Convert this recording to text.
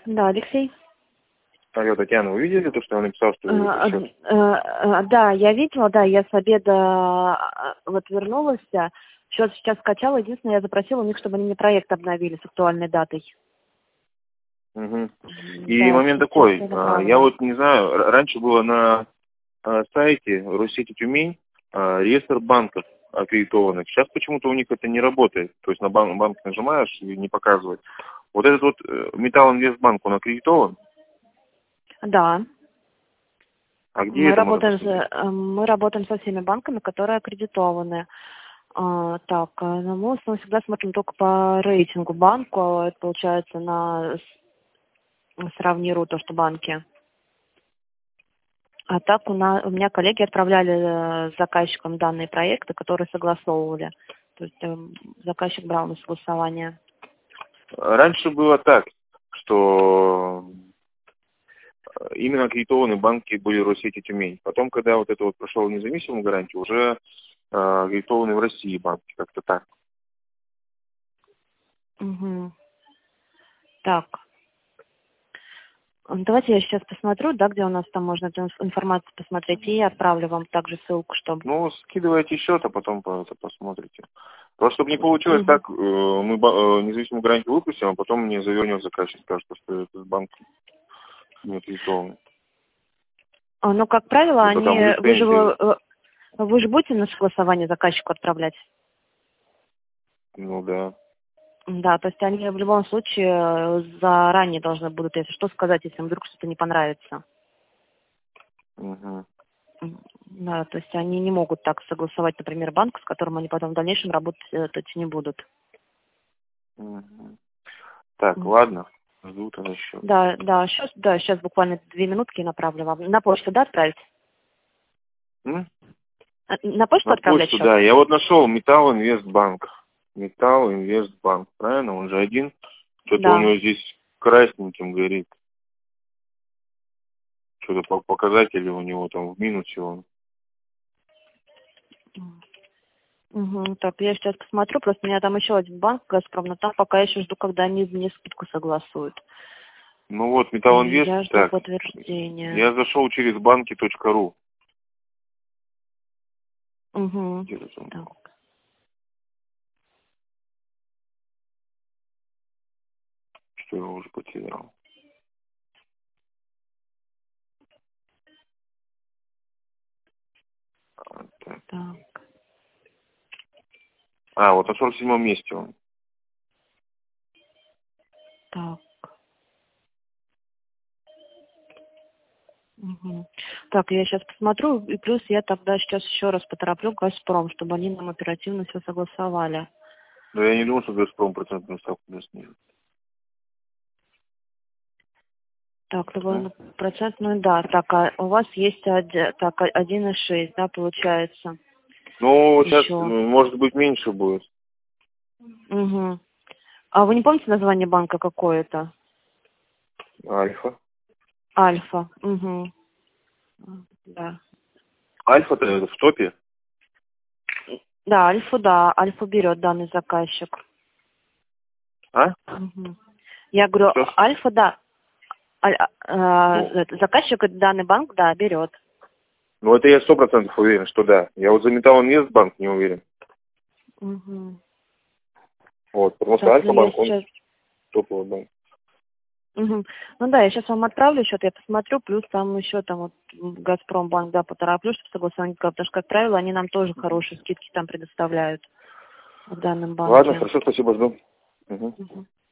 Да, Алексей. Алло, Татьяна, вы видели то, что я написал, что вы сейчас? Да, я видела, да, я с обеда вот вернулась, счет сейчас скачала, единственное, я запросила у них, чтобы они мне проект обновили с актуальной датой. Угу. И Да, момент такой, я вот не знаю, раньше было на сайте Россети Тюмень реестр банков аккредитованных. Сейчас почему-то у них это не работает. То есть на банк нажимаешь и не показывает. Вот этот вот Металлинвестбанк, он аккредитован? Да. А где это можно посмотреть? Мы работаем со всеми банками, которые аккредитованы. Так, ну, мы всегда смотрим только по рейтингу банку. Это получается сравнирую то, что банки. А так у меня коллеги отправляли заказчикам данные проекты, которые согласовывали. То есть заказчик брал на согласование. Раньше было так, что именно аккредитованные банки были Россети Тюмень. Потом, когда вот это вот прошел независимую гарантию, уже аккредитованные в России банки, как-то так. Угу. Так. Давайте я сейчас посмотрю, да, где у нас там можно эту информацию посмотреть, и отправлю вам также ссылку, чтобы... Ну, скидывайте счет, а потом это посмотрите. Просто чтобы не получилось так, мы независимую гарантию выпустим, а потом мне завернет заказчик, скажет, что этот банк не аккредитованный. Ну, как правило, Либо вы же будете на согласование заказчику отправлять? Ну, да. Да, то есть они в любом случае заранее должны будут, если что, сказать, если им вдруг что-то не понравится. Угу. Да, то есть они не могут так согласовать, например, банк, с которым они потом в дальнейшем работать не будут. Угу. Так, ладно. Жду тогда еще. Сейчас буквально 2 минутки направлю вам. На почту, да, отправить? На почту отправлять почту, счет? да. Я вот нашел Металлинвестбанк. Металлинвестбанк, правильно? Он же один. Что-то у него здесь красненьким горит. Что-то показатели у него там в минусе он. Угу, так, я сейчас посмотрю, просто у меня там еще один банк, Газпром, но там пока еще жду, когда они мне скидку согласуют. Ну вот, Металлинвест, я жду подтверждения. Я зашел через банки.ру. Угу. Что я уже потерял. Так. Вот на 47-м месте он. Так. Угу. Так, я сейчас посмотрю, и плюс я тогда сейчас еще раз потороплю Газпром, чтобы они нам оперативно все согласовали. Да я не думаю, что Газпром процентную ставку снизит. Так, процентную, да. Так, а у вас есть 1,6, да, получается? Ну, сейчас, может быть, меньше будет. Угу. А вы не помните название банка какое-то? Альфа. Альфа. Угу. Да. Альфа-то это в топе? Да, Альфа берет данный заказчик. Угу. Я говорю, Что? Альфа, да. Заказчик данный банк, да, берет. Ну, это я 100% уверен, что да. Я вот за Металлинвестбанк не уверен. Угу. Вот, потому что Альфа-банк, он топовый банк. Угу. Ну да, я сейчас вам отправлю счет, я посмотрю, плюс там еще там вот Газпромбанк, да, потороплю, чтобы согласование, потому что, как правило, они нам тоже хорошие скидки там предоставляют в данном банке. Ладно, хорошо, спасибо, жду. Угу.